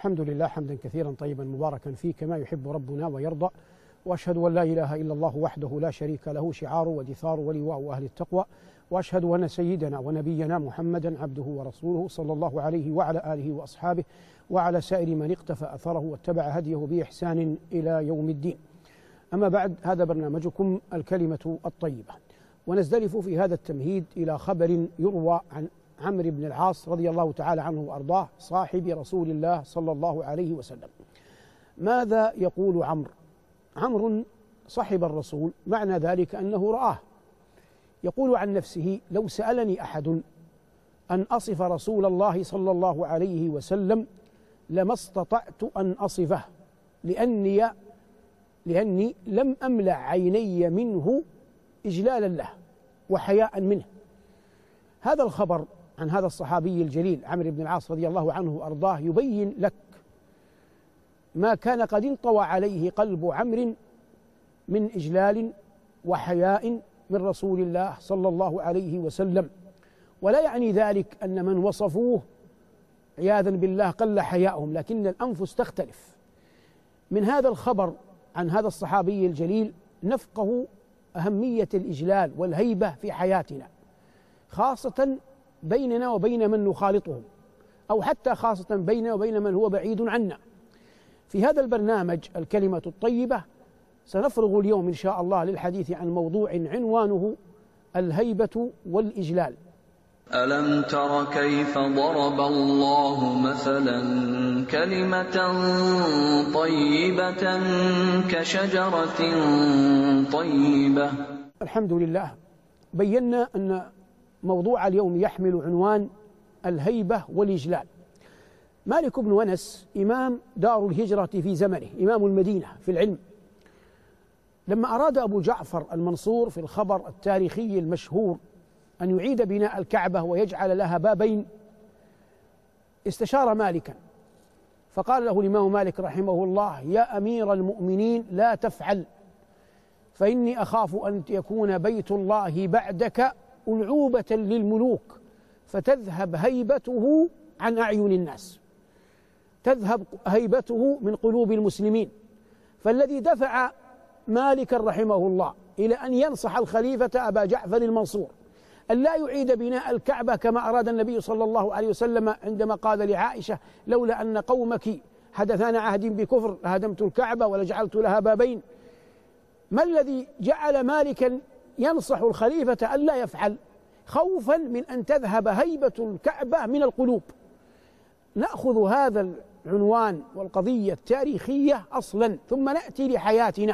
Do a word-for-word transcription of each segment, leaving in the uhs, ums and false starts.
الحمد لله حمدا كثيرا طيبا مباركا فيه كما يحب ربنا ويرضى، وأشهد أن لا إله إلا الله وحده لا شريك له شعار ودثار ولواء أهل التقوى، وأشهد أن سيدنا ونبينا محمدا عبده ورسوله صلى الله عليه وعلى آله وأصحابه وعلى سائر من اقتفى أثره واتبع هديه بإحسان إلى يوم الدين. أما بعد، هذا برنامجكم الكلمة الطيبة، ونزدلف في هذا التمهيد إلى خبر يروى عن عمرو بن العاص رضي الله تعالى عنه وأرضاه صاحب رسول الله صلى الله عليه وسلم. ماذا يقول عمرو؟ عمرو صحب الرسول، معنى ذلك أنه رآه. يقول عن نفسه: لو سألني أحد أن أصف رسول الله صلى الله عليه وسلم لما استطعت أن أصفه، لأني لأني لم أملأ عيني منه إجلالا له وحياء منه. هذا الخبر عن هذا الصحابي الجليل عمرو بن العاص رضي الله عنه وأرضاه يبين لك ما كان قد انطوى عليه قلب عمرو من إجلال وحياء من رسول الله صلى الله عليه وسلم. ولا يعني ذلك أن من وصفوه عياذا بالله قل حياؤهم، لكن الأنفس تختلف. من هذا الخبر عن هذا الصحابي الجليل نفقه أهمية الإجلال والهيبة في حياتنا، خاصة بيننا وبين من نخالطهم، أو حتى خاصة بيننا وبين من هو بعيد عنا. في هذا البرنامج الكلمة الطيبة سنفرغ اليوم إن شاء الله للحديث عن موضوع عنوانه الهيبة والإجلال. ألم تر كيف ضرب الله مثلا كلمة طيبة كشجرة طيبة. الحمد لله، بينا أن موضوع اليوم يحمل عنوان الهيبة والإجلال. مالك بن أنس إمام دار الهجرة في زمنه، إمام المدينة في العلم، لما أراد أبو جعفر المنصور في الخبر التاريخي المشهور أن يعيد بناء الكعبة ويجعل لها بابين، استشار مالكا فقال له الإمام مالك رحمه الله: يا أمير المؤمنين لا تفعل، فإني أخاف أن يكون بيت الله بعدك ألعوبة للملوك فتذهب هيبته عن أعين الناس، تذهب هيبته من قلوب المسلمين. فالذي دفع مالكا رحمه الله إلى أن ينصح الخليفة أبا جعفر المنصور أن لا يعيد بناء الكعبة كما أراد النبي صلى الله عليه وسلم عندما قال لعائشة: لولا أن قومك حدثان عهد بكفر لهدمت الكعبة ولجعلت لها بابين. ما الذي جعل مالكا ينصح الخليفة أن لا يفعل؟ خوفا من أن تذهب هيبة الكعبة من القلوب. نأخذ هذا العنوان والقضية التاريخية أصلا ثم نأتي لحياتنا.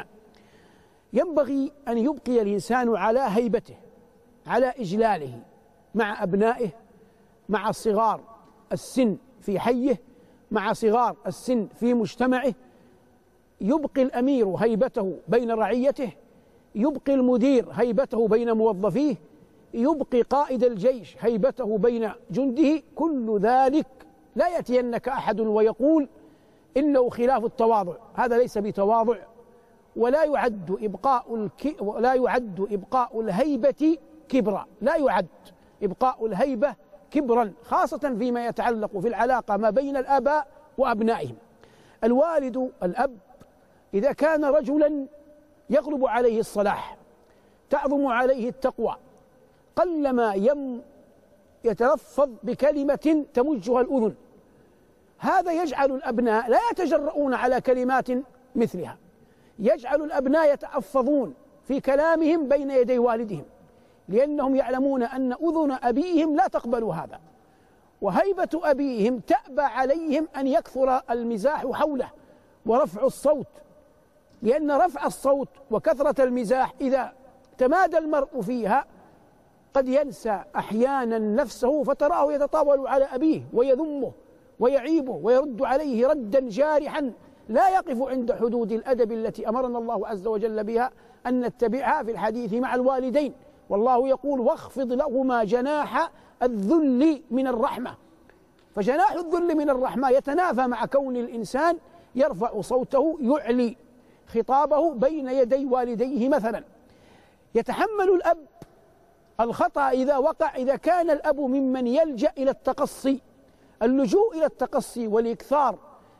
ينبغي أن يبقي الإنسان على هيبته، على إجلاله مع أبنائه، مع صغار السن في حيه، مع صغار السن في مجتمعه. يبقي الأمير هيبته بين رعيته، يبقي المدير هيبته بين موظفيه، يبقي قائد الجيش هيبته بين جنده. كل ذلك لا يأتينك أحد ويقول إنه خلاف التواضع، هذا ليس بتواضع، ولا يعد إبقاء الك... ولا يعد إبقاء الهيبة كبرا، لا يعد إبقاء الهيبة كبرا، خاصة فيما يتعلق في العلاقة ما بين الآباء وأبنائهم. الوالد الأب إذا كان رجلا يغلب عليه الصلاح، تعظم عليه التقوى، قلما يم يتلفظ بكلمة تمجها الأذن، هذا يجعل الأبناء لا يتجرؤون على كلمات مثلها، يجعل الأبناء يتأفظون في كلامهم بين يدي والدهم، لأنهم يعلمون أن أذن أبيهم لا تقبل هذا، وهيبة أبيهم تأبى عليهم أن يكثر المزاح حوله ورفع الصوت، لأن رفع الصوت وكثرة المزاح إذا تمادى المرء فيها قد ينسى أحيانا نفسه، فتراه يتطاول على أبيه ويذمه ويعيبه ويرد عليه ردا جارحا لا يقف عند حدود الأدب التي أمرنا الله عز وجل بها أن نتبعها في الحديث مع الوالدين. والله يقول: واخفض لهما جناح الذل من الرحمة. فجناح الذل من الرحمة يتنافى مع كون الإنسان يرفع صوته، يعلي خطابه بين يدي والديه مثلا. يتحمل الأب الخطأ إذا وقع، إذا كان الأب ممن يلجأ إلى التقصي، اللجوء إلى التقصي والإكثار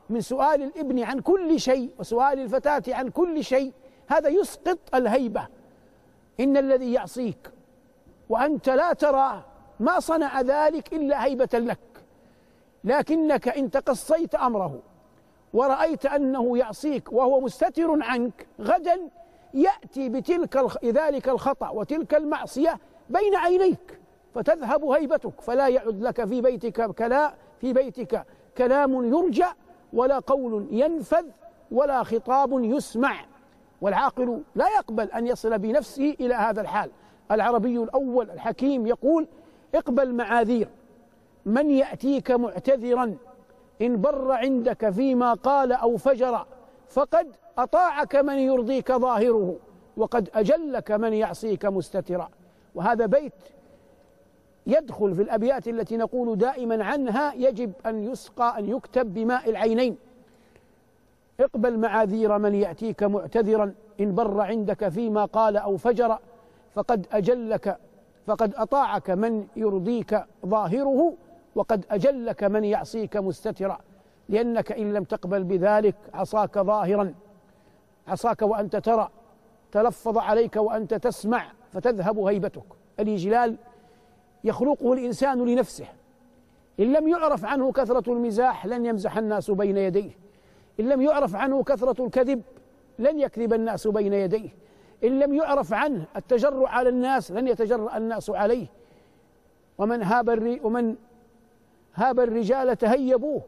من سؤال الابن عن كل شيء وسؤال الفتاة عن كل شيء، هذا يسقط الهيبة. إن الذي يعصيك وأنت لا ترى ما صنع ذلك إلا هيبة لك، لكنك إن تقصيت أمره ورأيت أنه يعصيك وهو مستتر عنك، غدا يأتي بتلك ذلك الخطأ وتلك المعصية بين عينيك فتذهب هيبتك، فلا يعد لك في بيتك كلا في بيتك كلام يرجى ولا قول ينفذ ولا خطاب يسمع. والعاقل لا يقبل أن يصل بنفسه إلى هذا الحال. العربي الأول الحكيم يقول: اقبل معاذير من يأتيك معتذرا، إن بر عندك فيما قال أو فجر، فقد أطاعك من يرضيك ظاهره، وقد أجلك من يعصيك مستترا. وهذا بيت يدخل في الأبيات التي نقول دائما عنها يجب أن يسقى أن يكتب بماء العينين: اقبل معاذير من يأتيك معتذرا، إن بر عندك فيما قال أو فجر، فقد أجلك فقد أطاعك من يرضيك ظاهره، وقد أجلك من يعصيك مستترا. لأنك إن لم تقبل بذلك عصاك ظاهرا، عصاك وأنت ترى، تلفظ عليك وأنت تسمع، فتذهب هيبتك. الإجلال يخلقه الإنسان لنفسه، إن لم يعرف عنه كثرة المزاح لن يمزح الناس بين يديه، إن لم يعرف عنه كثرة الكذب لن يكذب الناس بين يديه، إن لم يعرف عنه التجرؤ على الناس لن يتجرأ الناس عليه. ومن هاب الري ومن هاب الرجال تهيبوه،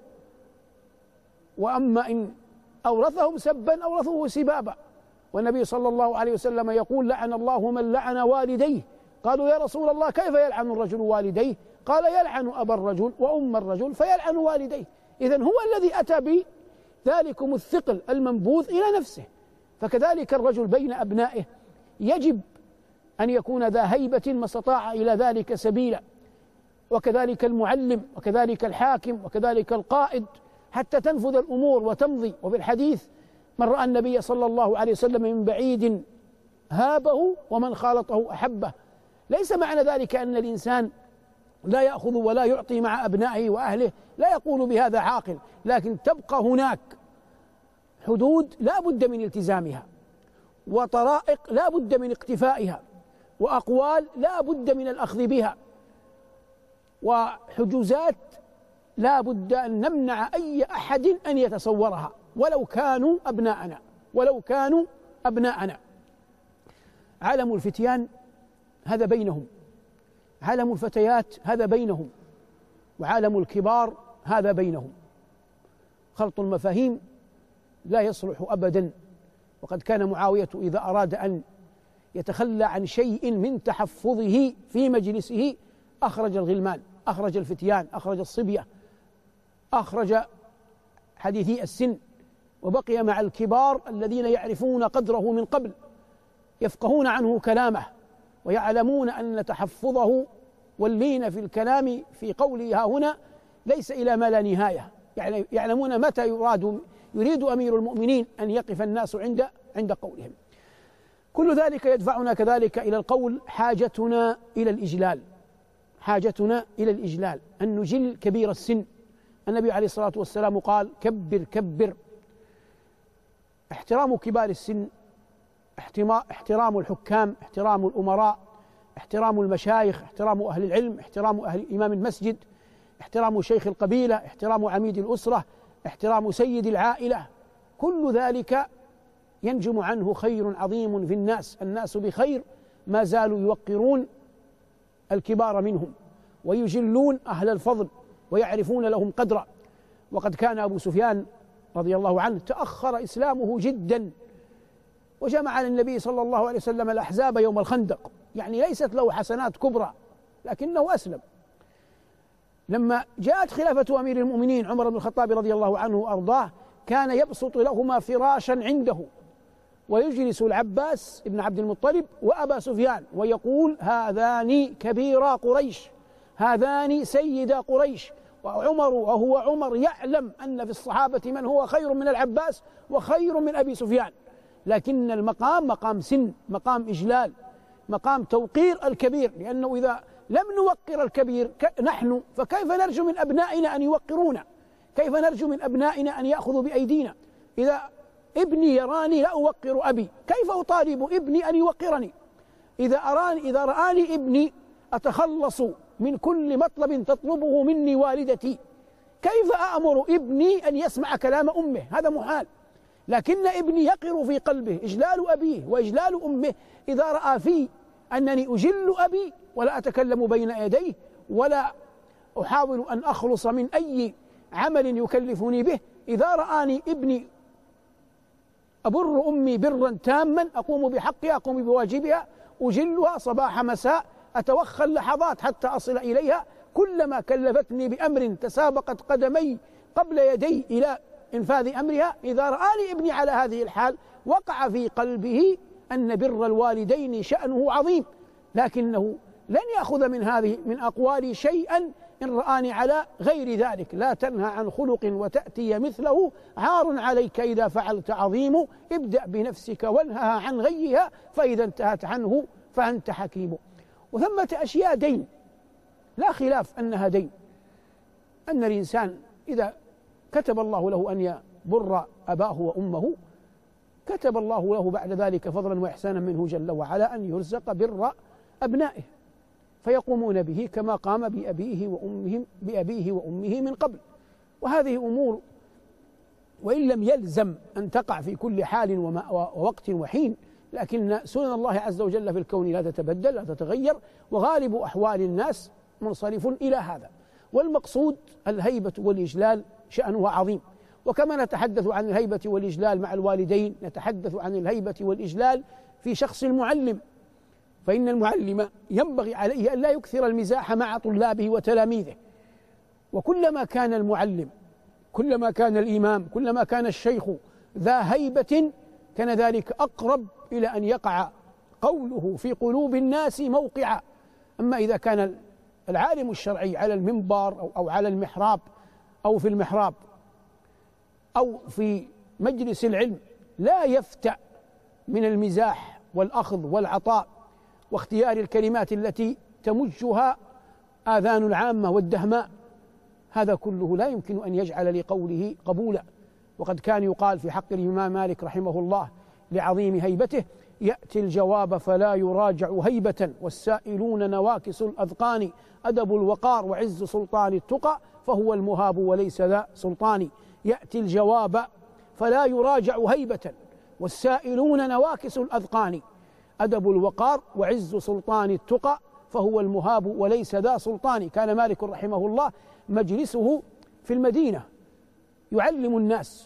وأما إن أورثهم سبا أورثوه سبابا. والنبي صلى الله عليه وسلم يقول: لعن الله من لعن والديه. قالوا: يا رسول الله كيف يلعن الرجل والديه؟ قال: يلعن أبا الرجل وأم الرجل فيلعن والديه. إذن هو الذي أتى بذلكم الثقل المنبوذ إلى نفسه. فكذلك الرجل بين أبنائه يجب أن يكون ذا هيبة ما استطاع إلى ذلك سبيلا، وكذلك المعلم، وكذلك الحاكم، وكذلك القائد، حتى تنفذ الأمور وتمضي. وبالحديث: من رأى النبي صلى الله عليه وسلم من بعيد هابه ومن خالطه أحبه. ليس معنى ذلك أن الإنسان لا يأخذ ولا يعطي مع أبنائه وأهله، لا يقول بهذا عاقل، لكن تبقى هناك حدود لا بد من التزامها، وطرائق لا بد من اقتفائها، وأقوال لا بد من الأخذ بها، وحجوزات لا بد أن نمنع أي أحد أن يتصورها ولو كانوا أبناءنا ولو كانوا أبناءنا. عالم الفتيان هذا بينهم، عالم الفتيات هذا بينهم، وعالم الكبار هذا بينهم. خلط المفاهيم لا يصلح أبدا. وقد كان معاوية إذا أراد أن يتخلى عن شيء من تحفظه في مجلسه أخرج الغلمان، أخرج الفتيان، أخرج الصبية، أخرج حديثي السن، وبقي مع الكبار الذين يعرفون قدره من قبل، يفقهون عنه كلامه، ويعلمون أن تحفظه واللين في الكلام في قوله ها هنا ليس إلى ما لا نهاية. يعني يعلمون متى يراد يريد أمير المؤمنين أن يقف الناس عند عند قولهم. كل ذلك يدفعنا كذلك إلى القول: حاجتنا إلى الإجلال، حاجتنا إلى الإجلال، أن نجل كبير السن. النبي عليه الصلاة والسلام قال: كبر كبر. احترام كبار السن، احترام الحكام، احترام الأمراء، احترام المشايخ، احترام أهل العلم، احترام أهل إمام المسجد، احترام شيخ القبيلة، احترام عميد الأسرة، احترام سيد العائلة، كل ذلك ينجم عنه خير عظيم في الناس. الناس بخير ما زالوا يوقرون الكبار منهم ويجلون أهل الفضل ويعرفون لهم قدرا. وقد كان أبو سفيان رضي الله عنه تأخر إسلامه جدا، وجمع للنبي صلى الله عليه وسلم الأحزاب يوم الخندق، يعني ليست له حسنات كبرى لكنه أسلم. لما جاءت خلافة أمير المؤمنين عمر بن الخطاب رضي الله عنه وأرضاه كان يبسط لهما فراشا عنده، ويجلس العباس بن عبد المطلب وأبا سفيان ويقول: هذان كبيرا قريش، هذان سيدا قريش. وعمر وهو عمر يعلم أن في الصحابة من هو خير من العباس وخير من أبي سفيان، لكن المقام مقام سن، مقام إجلال، مقام توقير الكبير، لأنه إذا لم نوقر الكبير نحن فكيف نرجو من أبنائنا أن يوقرونا؟ كيف نرجو من أبنائنا أن يأخذوا بأيدينا؟ إذا ابني يراني لا أوقر أبي، كيف أطالب ابني أن يوقرني؟ إذا أراني إذا رآني ابني أتخلص من كل مطلب تطلبه مني والدتي، كيف أأمر ابني أن يسمع كلام أمه؟ هذا محال. لكن ابني يقر في قلبه إجلال أبيه وإجلال أمه إذا رأى في أنني أجل أبي ولا أتكلم بين يديه ولا أحاول أن أخلص من أي عمل يكلفني به. إذا رآني ابني أبر أمي برا تاما، أقوم بحقها، أقوم بواجبها، أجلها صباح مساء، أتوخى اللحظات حتى أصل إليها، كلما كلفتني بأمر تسابقت قدمي قبل يدي إلى إنفاذ أمرها. إذا رآني ابني على هذه الحال وقع في قلبه أن بر الوالدين شأنه عظيم، لكنه لن يأخذ من هذه من أقوالي شيئا إن رآني على غير ذلك. لا تنهى عن خلق وتأتي مثله، عار عليك إذا فعلت عظيم، ابدأ بنفسك وانهها عن غيها، فإذا انتهت عنه فأنت حكيم. وثمة أشياء دين لا خلاف أنها دين، أن الإنسان إذا كتب الله له أن يبر أباه وأمه كتب الله له بعد ذلك فضلا وإحسانا منه جل وعلا أن يرزق بر أبنائه فيقومون به كما قام بأبيه وأمهم بأبيه وأمه من قبل. وهذه أمور وإن لم يلزم أن تقع في كل حال ووقت وحين، لكن سنن الله عز وجل في الكون لا تتبدل لا تتغير، وغالب أحوال الناس منصرف إلى هذا. والمقصود الهيبة والإجلال شأنه عظيم. وكما نتحدث عن الهيبة والإجلال مع الوالدين نتحدث عن الهيبة والإجلال في شخص المعلم، فإن المعلم ينبغي عليه أن لا يكثر المزاح مع طلابه وتلاميذه. وكلما كان المعلم كلما كان الإمام كلما كان الشيخ ذا هيبة كان ذلك أقرب إلى أن يقع قوله في قلوب الناس موقعا. أما إذا كان العالم الشرعي على المنبر أو, أو على المحراب أو في المحراب أو في مجلس العلم لا يفتأ من المزاح والأخذ والعطاء واختيار الكلمات التي تمجها آذان العامة والدهماء، هذا كله لا يمكن أن يجعل لقوله قبولا. وقد كان يقال في حق الإمام مالك رحمه الله لعظيم هيبته: يأتي الجواب فلا يراجع هيبة، والسائلون نواكس الأذقان، أدب الوقار وعز سلطان التقى، فهو المهاب وليس ذا سلطان. يأتي الجواب فلا يراجع هيبة، والسائلون نواكس الأذقان، أدب الوقار وعز سلطان التقى، فهو المهاب وليس ذا سلطان. كان مالك رحمه الله مجلسه في المدينة يعلم الناس،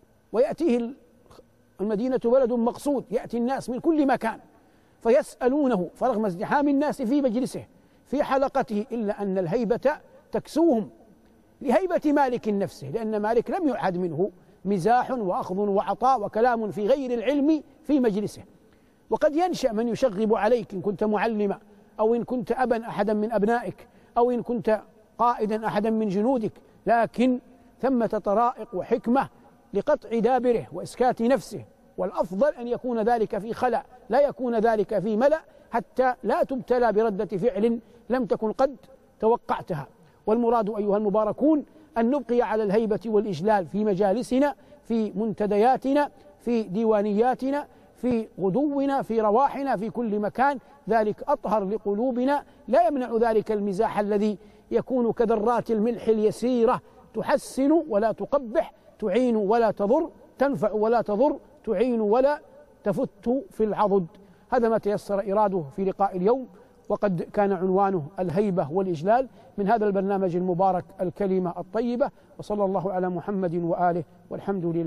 ويأتيه المدينة بلد مقصود، يأتي الناس من كل مكان فيسألونه، فرغم ازدحام الناس في مجلسه في حلقته إلا أن الهيبة تكسوهم لهيبة مالك نفسه، لأن مالك لم يعهد منه مزاح وأخذ وعطاء وكلام في غير العلم في مجلسه. وقد ينشأ من يشغب عليك إن كنت معلما، أو إن كنت أبا أحدا من أبنائك، أو إن كنت قائدا أحدا من جنودك، لكن ثمة طرائق وحكمة لقطع دابره وإسكات نفسه، والأفضل أن يكون ذلك في خلأ لا يكون ذلك في ملأ، حتى لا تبتلى بردة فعل لم تكن قد توقعتها. والمراد أيها المباركون أن نبقي على الهيبة والإجلال في مجالسنا، في منتدياتنا، في ديوانياتنا، في غدونا، في رواحنا، في كل مكان، ذلك أطهر لقلوبنا. لا يمنع ذلك المزاح الذي يكون كذرات الملح اليسيرة، تحسن ولا تقبح، تعين ولا تضر، تنفع ولا تضر، تعين ولا تفت في العضد. هذا ما تيسر إراده في لقاء اليوم، وقد كان عنوانه الهيبة والإجلال، من هذا البرنامج المبارك الكلمة الطيبة. وصلى الله على محمد وآله، والحمد لله.